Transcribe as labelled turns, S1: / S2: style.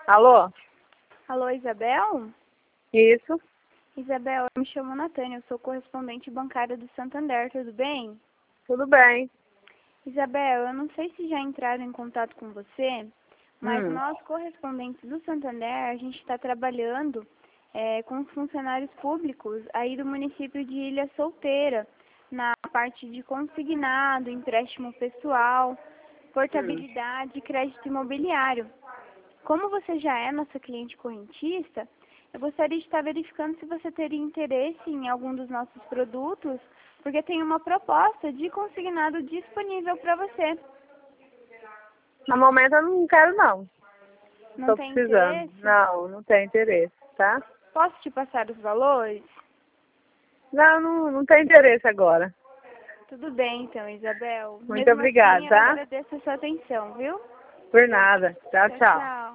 S1: Alô?
S2: Alô, Isabel?
S1: Isso.
S2: Isabel, eu me chamo Natânia, eu sou correspondente bancária do Santander, tudo bem?
S1: Tudo bem.
S2: Isabel, eu não sei se já entraram em contato com você, mas nós, correspondentes do Santander, a gente está trabalhando com os funcionários públicos aí do município de Ilha Solteira, na parte de consignado, empréstimo pessoal, portabilidade e crédito imobiliário. Como você já é nossa cliente correntista, eu gostaria de estar verificando se você teria interesse em algum dos nossos produtos, porque tem uma proposta de consignado disponível para você.
S1: No momento eu não quero não.
S2: Não
S1: Tô
S2: tem
S1: precisando.
S2: interesse?
S1: Não tem interesse, tá?
S2: Posso te passar os valores?
S1: Não tem interesse agora.
S2: Tudo bem, então, Isabel.
S1: Muito
S2: Mesmo
S1: obrigada,
S2: assim, eu
S1: tá?
S2: agradeço a sua atenção, viu?
S1: Por nada. Tchau,
S2: Tchau,
S1: tchau.
S2: tchau.